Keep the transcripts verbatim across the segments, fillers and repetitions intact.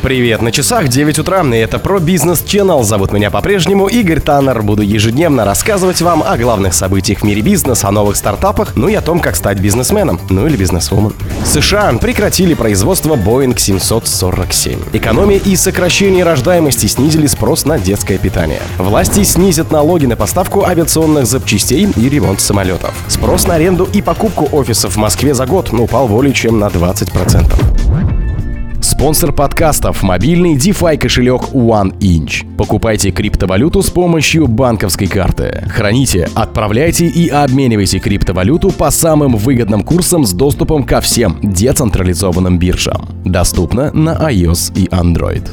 Привет, на часах девять утра, и это про Бизнес Channel. Зовут меня по-прежнему Игорь Таннер. Буду ежедневно рассказывать вам о главных событиях в мире бизнеса, о новых стартапах, ну и о том, как стать бизнесменом, ну или бизнесвумен. США прекратили производство Боинг семьсот сорок семь. Экономия и сокращение рождаемости снизили спрос на детское питание. Власти снизят налоги на поставку авиационных запчастей и ремонт самолетов. Спрос на аренду и покупку офисов в Москве за год упал более чем на двадцать процентов. Спонсор подкастов – мобильный DeFi кошелек OneInch. Покупайте криптовалюту с помощью банковской карты. Храните, отправляйте и обменивайте криптовалюту по самым выгодным курсам с доступом ко всем децентрализованным биржам. Доступно на iOS и Android.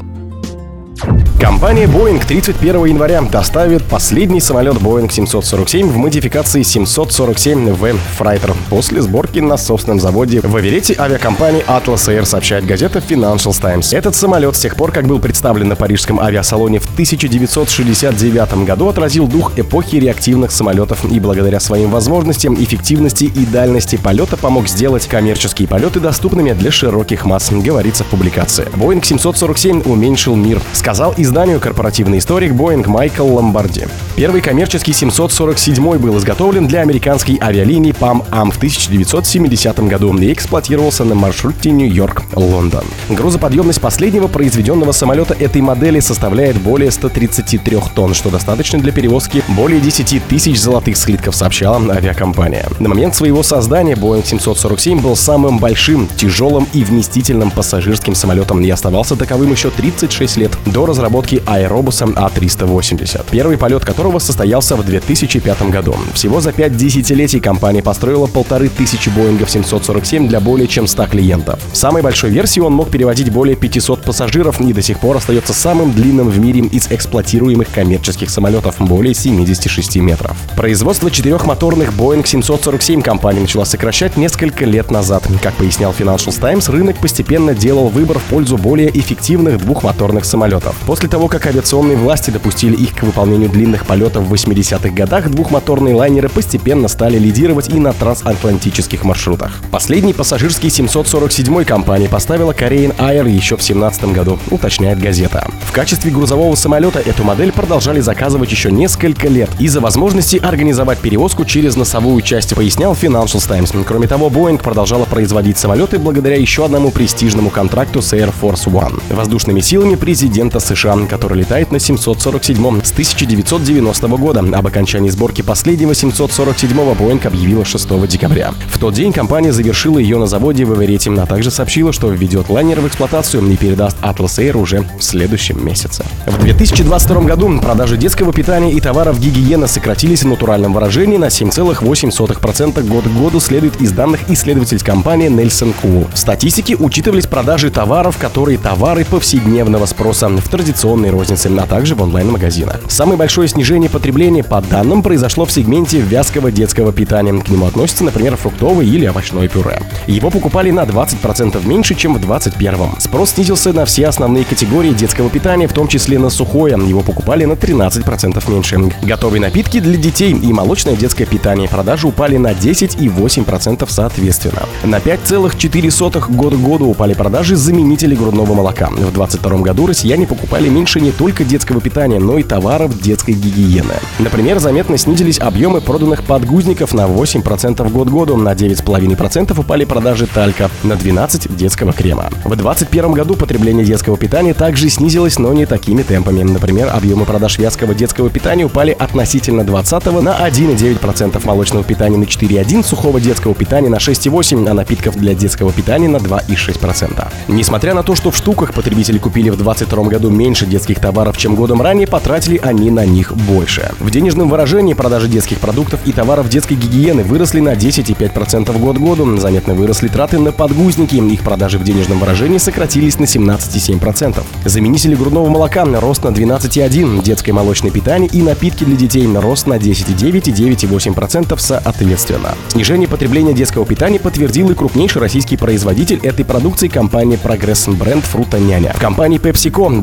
Компания Boeing тридцать первого января доставит последний самолет Боинг семьсот сорок семь в модификации семьсот сорок семь ви Freighter после сборки на собственном заводе в Эверете авиакомпании Atlas Air, сообщает газета Financial Times. Этот самолет с тех пор, как был представлен на парижском авиасалоне в тысяча девятьсот шестьдесят девятом году, отразил дух эпохи реактивных самолетов и благодаря своим возможностям, эффективности и дальности полета помог сделать коммерческие полеты доступными для широких масс, говорится в публикации. Боинг семьсот сорок семь уменьшил мир, сказал изданию корпоративный историк Boeing Майкл Ломбарди. Первый коммерческий семьсот сорок семь был изготовлен для американской авиалинии Pan Am в тысяча девятьсот семидесятом году и эксплуатировался на маршруте Нью-Йорк-Лондон. Грузоподъемность последнего произведенного самолета этой модели составляет более ста тридцати трёх тонн, что достаточно для перевозки более десяти тысяч золотых слитков, сообщала авиакомпания. На момент своего создания Boeing семьсот сорок семь был самым большим, тяжелым и вместительным пассажирским самолетом и оставался таковым еще тридцать шесть лет до разработки аэробуса А триста восемьдесят, первый полет которого состоялся в две тысячи пятом году. Всего за пять десятилетий компания построила полторы тысячи Боингов семьсот сорок семь для более чем ста клиентов. В самой большой версии он мог перевозить более пятисот пассажиров и до сих пор остается самым длинным в мире из эксплуатируемых коммерческих самолетов, более семидесяти шести метров. Производство четырехмоторных Боинг семьсот сорок семь компания начала сокращать несколько лет назад. Как пояснял Financial Times, рынок постепенно делал выбор в пользу более эффективных двухмоторных самолетов. После того, как авиационные власти допустили их к выполнению длинных полетов в восьмидесятых годах, двухмоторные лайнеры постепенно стали лидировать и на трансатлантических маршрутах. Последний пассажирский семьсот сорок семь компания поставила Korean Air еще в семнадцатом году, уточняет газета. В качестве грузового самолета эту модель продолжали заказывать еще несколько лет из-за возможности организовать перевозку через носовую часть, пояснял Financial Times. Кроме того, Boeing продолжала производить самолеты благодаря еще одному престижному контракту с Air Force One, воздушными силами президента США, который летает на семьсот сорок семь с тысяча девятьсот девяностого года. Об окончании сборки последнего семьсот сорок седьмого Boeing объявила шестого декабря. В тот день компания завершила ее на заводе в Эверете, а также сообщила, что введет лайнер в эксплуатацию и передаст Atlas Air уже в следующем месяце. В две тысячи двадцать втором году продажи детского питания и товаров гигиены сократились в натуральном выражении на семь целых восемь сотых процента год к году, следует из данных исследовательской компании Nielsen Q. В статистике учитывались продажи товаров, которые товары повседневного спроса в традиционной рознице, а также в онлайн-магазинах. Самое большое снижение потребления, по данным, произошло в сегменте вязкого детского питания. К нему относятся, например, фруктовое или овощное пюре. Его покупали на двадцать процентов меньше, чем в двадцать первом. Спрос снизился на все основные категории детского питания, в том числе на сухое. Его покупали на тринадцать процентов меньше. Готовые напитки для детей и молочное детское питание. Продажи упали на десять и восемь десятых процента соответственно. На пять целых четыре сотых год к году упали продажи заменителей грудного молока. В двадцать втором году россияне покупали меньше не только детского питания, но и товаров детской гигиены. Например, заметно снизились объемы проданных подгузников на восемь процентов год к году, на девять целых пять десятых процента упали продажи талька, на двенадцать процентов детского крема. В двадцать первом году потребление детского питания также снизилось, но не такими темпами. Например, объемы продаж вязкого детского питания упали относительно двадцатого на один целых девять десятых процента, молочного питания на четыре целых одна десятая процента, сухого детского питания на шесть целых восемь процента, а напитков для детского питания на два целых шесть десятых процента. Несмотря на то, что в штуках потребители купили в двадцать втором году меньше детских товаров, чем годом ранее, потратили они на них больше. В денежном выражении продажи детских продуктов и товаров детской гигиены выросли на десять целых пять десятых процента год к году. Заметно выросли траты на подгузники, их продажи в денежном выражении сократились на семнадцать целых семь десятых процента. Заменители грудного молока рост на двенадцать целых одна десятая процента, детское молочное питание и напитки для детей рост на десять целых девять десятых и девять целых восемь десятых процента соответственно. Снижение потребления детского питания подтвердил и крупнейший российский производитель этой продукции, компания Progress бренд Фрутоняня. В компании PepsiCo бренды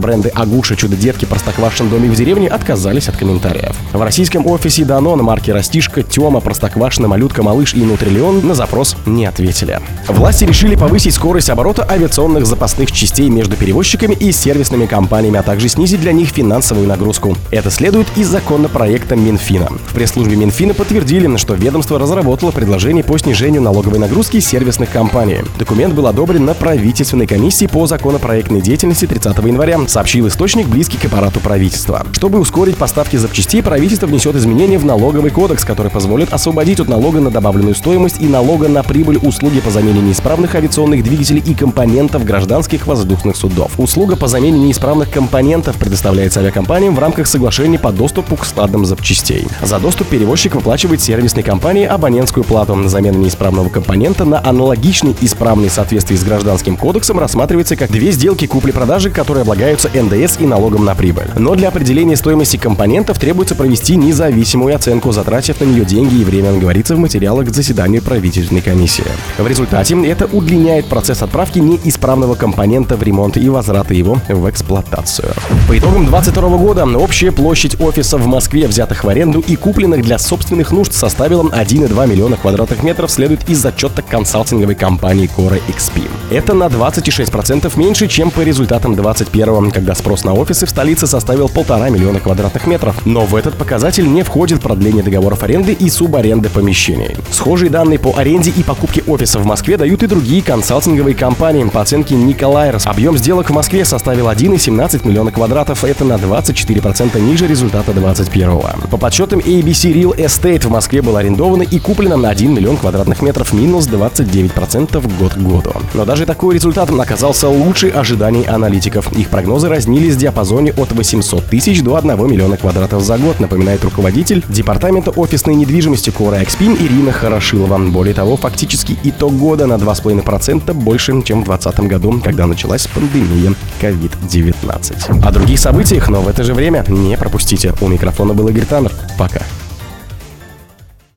Агуша, Чудо-детки, Простоквашин, Домик в деревне отказались от комментариев. В российском офисе Данон марки Растишка, Тёма, Простоквашино, Малютка, Малыш и Нутриллион на запрос не ответили. Власти решили повысить скорость оборота авиационных запасных частей между перевозчиками и сервисными компаниями, а также снизить для них финансовую нагрузку. Это следует из законопроекта Минфина. В пресс-службе Минфина подтвердили, что ведомство разработало предложение по снижению налоговой нагрузки сервисных компаний. Документ был одобрен на правительственной комиссии по законопроектной деятельности тридцатого января, сообщил источник, близкий к аппарату правительства. Чтобы ускорить поставки запчастей, правительство внесет изменения в налоговый кодекс, который позволит освободить от налога на добавленную стоимость и налога на прибыль услуги по замене неисправных авиационных двигателей и компонентов гражданских воздушных судов. Услуга по замене неисправных компонентов предоставляется авиакомпаниям в рамках соглашений по доступу к складам запчастей. За доступ перевозчик выплачивает сервисной компании абонентскую плату. Замена неисправного компонента на аналогичный исправный в соответствии с Гражданским кодексом рассматривается как две сделки купли-продажи, которые облагаются эн дэ эс и налогом на прибыль. Но для определения стоимости компонентов требуется провести независимую оценку, затратив на нее деньги и время, говорится в материалах к заседанию правительственной комиссии. В результате это удлиняет процесс отправки неисправного компонента в ремонт и возврата его в эксплуатацию. По итогам две тысячи двадцать второго года общая площадь офисов в Москве, взятых в аренду и купленных для собственных нужд, составила один и два миллиона квадратных метров, следует из отчета консалтинговой компании Core икс пи. Это на двадцать шесть процентов меньше, чем по результатам двадцать первого, когда спрос на офисы в столице составил полтора миллиона квадратных метров. Но в этот показатель не входит продление договоров аренды и субаренды помещений. Схожие данные по аренде и покупке офисов в Москве дают и другие консалтинговые компании. По оценке Николайерс, объем сделок в Москве составил один и семнадцать миллиона квадратов. Это на двадцать четыре процента ниже результата двадцать первого. По подсчетам эй би си Real Estate, в Москве было арендовано и куплено на один миллион квадратных метров, минус двадцать девять процентов год к году. Но даже такой результат оказался лучше ожиданий аналитиков. Их прогнозы разнились в диапазоне от восьмисот тысяч до одного миллиона квадратов за год, напоминает руководитель департамента офисной недвижимости Core икс пи Ирина Хорошилова. Более того, фактически итог года на два с половиной процента больше, чем в двадцатом году, когда началась пандемия ковид девятнадцать. О других событиях, но в это же время не пропустите. У микрофона был Игорь Таннер. Пока.